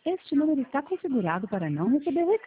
Este número está configurado para não receber recado.